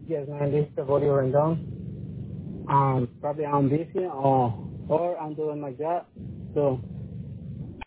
Yes, man, this is Gregorio Rendon. Probably I'm busy or I'm doing my job. So